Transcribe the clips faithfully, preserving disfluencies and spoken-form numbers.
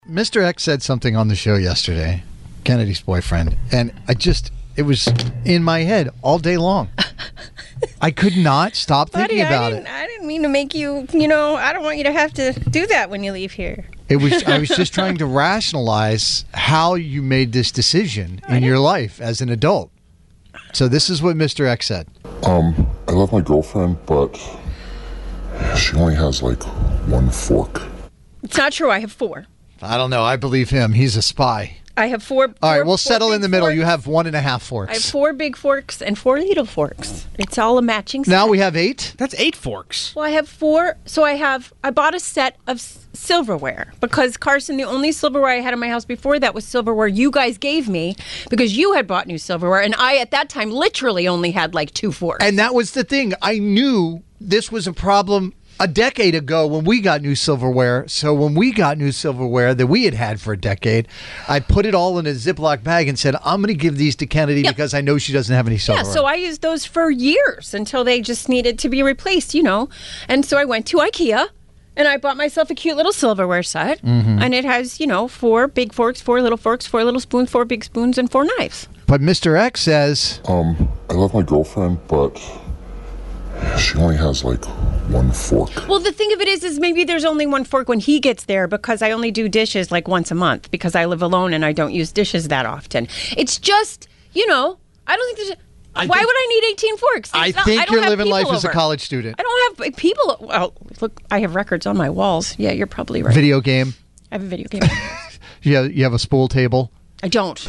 Mister X said something on the show yesterday, Kennedy's boyfriend, and I just, it was in my head all day long. I could not stop thinking Buddy, about I didn't, it. I didn't mean to make you, you know, I don't want you to have to do that when you leave here. It was. I was just trying to rationalize how you made this decision in your life as an adult. So this is what Mister X said. Um, I love my girlfriend, but she only has like one fork. It's not true. I have four. I don't know. I believe him. He's a spy. I have four. All right, four, we'll four settle in big the middle. forks. You have one and a half forks. I have four big forks and four little forks. It's all a matching set. Now we have eight? That's eight forks. Well, I have four. So I have, I bought a set of s- silverware because Carson, the only silverware I had in my house before that was silverware you guys gave me because you had bought new silverware. And I, at that time, literally only had like two forks. And that was the thing. I knew this was a problem a decade ago when we got new silverware. So when we got new silverware that we had had for a decade, I put it all in a Ziploc bag and said, I'm going to give these to Kennedy Yep. because I know she doesn't have any Yeah, silverware. so I used those for years until they just needed to be replaced, you know. And so I went to IKEA and I bought myself a cute little silverware set. Mm-hmm. And it has, you know, four big forks, four little forks, four little spoons, four big spoons, and four knives. But Mister X says, Um, I love my girlfriend, but she only has like one fork. Well, the thing of it is, is maybe there's only one fork when he gets there because I only do dishes like once a month because I live alone and I don't use dishes that often. It's just, you know, I don't think there's... I why think- would I need eighteen forks? I It's not- think don't you're have living life people as a over. college student. I don't have people... Well, look, I have records on my walls. Yeah, you're probably right. Video game. I have a video game. You have, you have a spool table. I don't.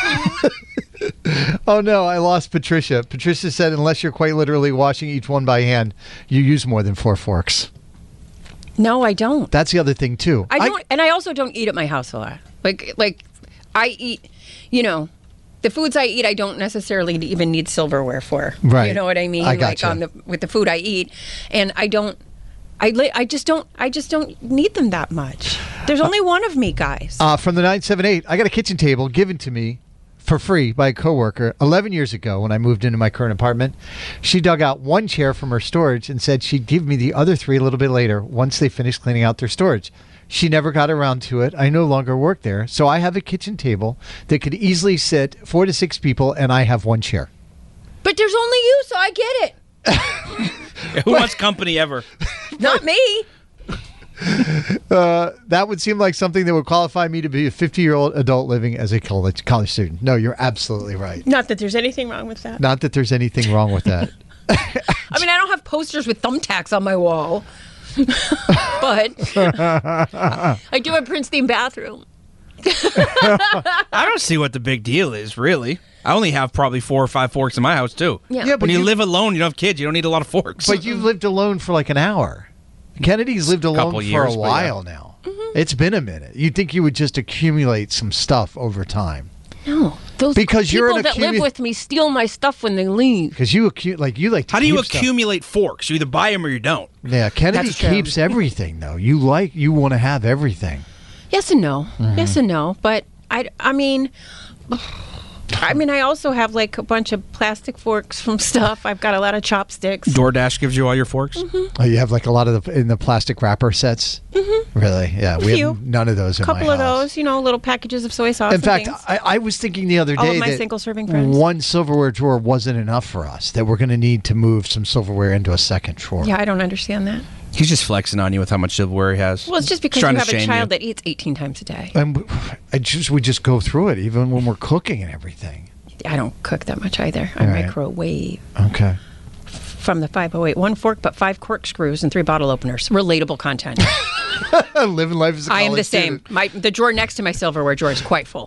Oh, no, I lost Patricia. Patricia said, unless you're quite literally washing each one by hand, you use more than four forks. No, I don't. That's the other thing, too. I don't, and I also don't eat at my house a lot. Like, like, I eat, you know, the foods I eat, I don't necessarily even need silverware for. Right. You know what I mean? I Like gotcha. on the with the food I eat, and I don't. I, li- I just don't I just don't need them that much. There's only one of me, guys. Uh, from the nine seven eight, I got a kitchen table given to me for free by a coworker eleven years ago when I moved into my current apartment. She dug out one chair from her storage and said she'd give me the other three a little bit later once they finished cleaning out their storage. She never got around to it. I no longer work there, so I have a kitchen table that could easily sit four to six people, and I have one chair. But there's only you, so I get it. Who wants company ever? Not me. Uh, that would seem like something that would qualify me to be a fifty-year-old adult living as a college college student. No, you're absolutely right. Not that there's anything wrong with that. Not that there's anything wrong with that. I mean, I don't have posters with thumbtacks on my wall. But I do have Prince theme bathroom. I don't see what the big deal is, really. I only have probably four or five forks in my house, too. Yeah. Yeah, but When you, you- live alone, you don't have kids, you don't need a lot of forks. But you've lived alone for like an hour. Kennedy's lived alone couple for years, a but yeah. while now. It's been a minute. You'd think you would just accumulate some stuff over time. No, those Because people you're an that live accumu- with me steal my stuff when they leave. Because you accu- like you like to How do you keep stuff. accumulate forks? You either buy them or you don't. Yeah, Kennedy That's true. keeps everything though. You like you want to have everything. Yes and no. Mm-hmm. Yes and no. But I, I mean, I mean, I also have like a bunch of plastic forks from stuff. I've got a lot of chopsticks. DoorDash gives you all your forks? Oh, you have like a lot of the in the plastic wrapper sets. Mm-hmm. Really? Yeah, we few. have none of those in A couple my of house. those, you know, little packages of soy sauce. In and fact, things. I, I was thinking the other All of day my that single-serving friends. one silverware drawer wasn't enough for us. That we're going to need to move some silverware into a second drawer. yeah, I don't understand that. He's just flexing on you with how much silverware he has. Well, it's just because He's you trying to have a shame child you. that eats eighteen times a day. And w- I just we just go through it even when we're cooking and everything. I don't cook that much either. I Right. microwave Okay. from the five oh eight. One fork, but five corkscrews and three bottle openers. Relatable content. Living life as a I am the college same. student. My the drawer next to my silverware drawer is quite full.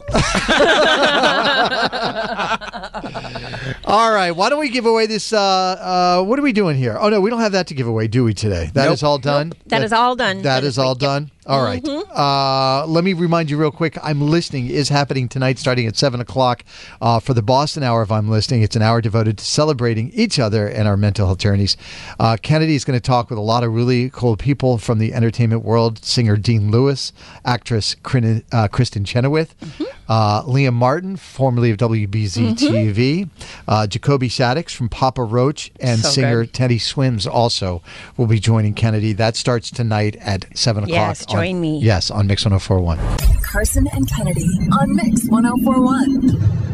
All right, why don't we give away this? Uh, uh, what are we doing here? Oh no, we don't have that to give away, do we today? That Nope. is all done. That is all done. That That is is all right. Yep. done. All right. Uh, let me remind you real quick. I'm Listening is happening tonight, starting at seven o'clock uh, for the Boston Hour of I'm Listening. It's an hour devoted to celebrating each other and our mental health journeys. Uh, Kennedy is going to talk with a lot of really cool people from the entertainment world. Singer Dean Lewis, actress Crin- uh, Kristen Chenoweth. Uh, Liam Martin, formerly of W B Z T V. Uh, Jacoby Shaddix from Papa Roach and So singer good. Teddy Swims also will be joining Kennedy. That starts tonight at seven o'clock. Yes, join on, me. Yes, on Mix one oh four point one. Carson and Kennedy on Mix one oh four one.